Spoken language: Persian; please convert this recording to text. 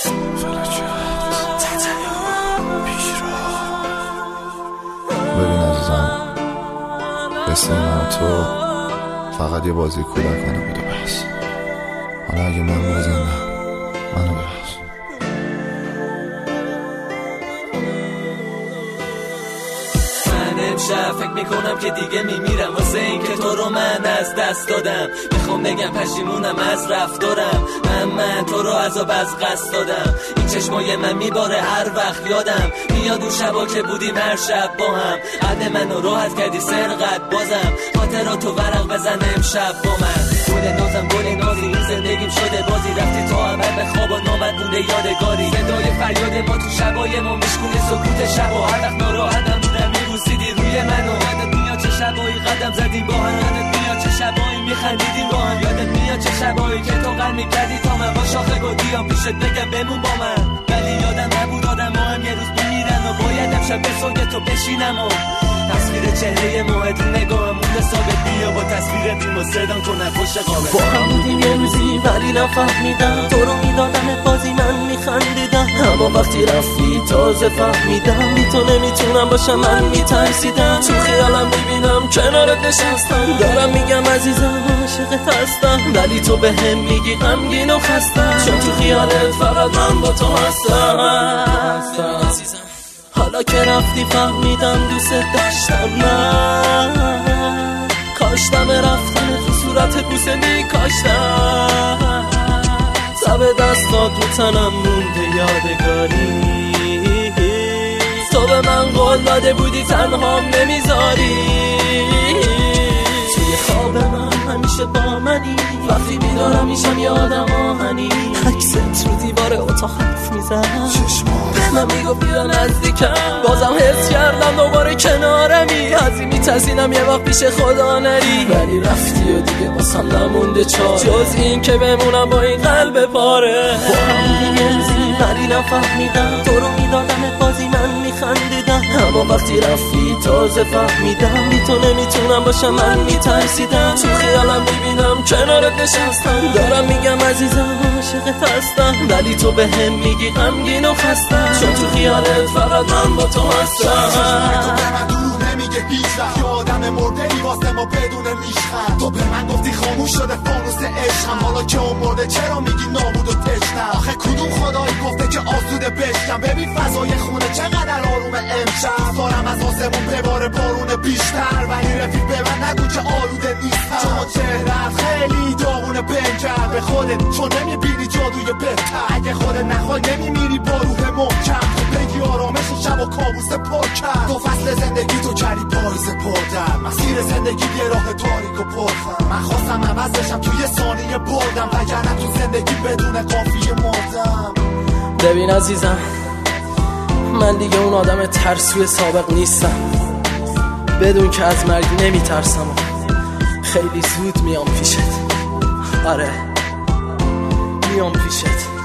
ببین عزیزم، قصه من تو فقط یه بازی کودکانه بوده بس. حالا اگه من بازنده منو ببخش. امشب فکر میکنم که دیگه میمیرم واسه این که تو رو من از دست دادم. میخوام بگم پشیمونم از رفتارم، من تو رو عذاب از قصد دادم. این چشمای من میباره هر وقت یادم میاد اون شبا که بودیم هر شب با هم. عد منو راحت کردی سرقت بازم، خاطراتو ورق بزن امشب با من. گل نازم گل نازی این زندگیم شده بازی، رفتی تو عمل به خواب و نامت مونده یادگاری. صدای فریاد ما تو شبای ما میشکونه سکوت شب و هر وقت ناراحتم بودم میبوسیدی روی منو. یادت میاد چه شبایی قدم زدیم با هم، یادت میاد چه شبایی میخندیدیم با هم، یادت میاد چه شبایی که تو غم میکردی تا من با شاخه گلدیام پیشت بگم بمون با من. ولی یادم نبود آدم ها هم یه روز میمیرن و باید امشب به سنگ تو بشینم و تصویر چهره ماه تو نگاهم مونده ثابت. بیا با تصویر بیم و صدام کنن پشت قابل. با هم بودیم یه روزی ولی نفهمیدم، تو رو میدادم بازی من میخندیدم، اما وقتی رفتی تازه فهمیدم بی تو نمیتونم باشم. من میترسیدم تو خیالم میبینم کنارت نشستم، دارم میگم عزیزم عاشقت هستم، ولی تو به هم میگی غمگین و خستم، چون تو خیالت فقط من با تو هستم. حالا که رفتی فهمیدم دوست داشتم، من کاشتم رفتن تو صورت بوسه میکاشتم، تب دستات رو تنم مونده یادگاری، تو به من قول داده بودی تنهام نمیذاری. توی خواب من همیشه با منی، وقتی بیدارم میشم یادم آهنی، عکست رو دیوار اتاق حرف میزد، به من میگفت بیا نزدیکم، بازم حس کردم دوباره کنارمی، ازی میتزینم یه وقت پیش خدا نری، ولی رفتی و دیگه واسم نمونده چاره جز این که بمونم با این قلب پاره. با هم دیگه روزی ولی نفهمیدم، تو رو میدادم بازی من میخندیدم، اما وقتی رفتی تازه فهمیدم بی تو نمیتونم باشم. من میترسیدم تو خیالم میبینم کنارت نشستم، دارم میگم عزیزم عاشقت هستم، ولی تو به هم میگی غمگین و خستم، چون تو خیالت فقط من با تو هستم. نمیگه هیچ وقت یه آدم مرده ای واسه ما بدون ریشخند، تو به من گفتی خاموش شده فانوس عشقم، حالا که اون مرده چرا میگی نابود و تشنم؟ آخه کدوم خدایی گفته که آسوده بشکم؟ ببین فضای خونه چقدر آرومه امشب، دارم از آسمون بباره بارون بیشتر، ولی رفیق به من نگو که آلوده نیستم، چون چهرت خیلی داغونه بنگر به خودت، چون نمیبینی جادوی بهتر، اگه خودت نخوای نمیمیری با روح محکم، بگی آرامش شب و کابوس پر کرد، دو فصل زندگی تو کردی پاییز پردم، مسیر زندگی یه راه تاریک و پرخم، من خواستم عوض بشم تو یه ثانیه بردم، وگرنه تو زندگی بدون قافیه مردم. ببین عزیزم من دیگه اون آدم ترسوی سابق نیستم، بدون که از مرگ نمیترسم و خیلی زود میام پیشت، آره میام پیشت.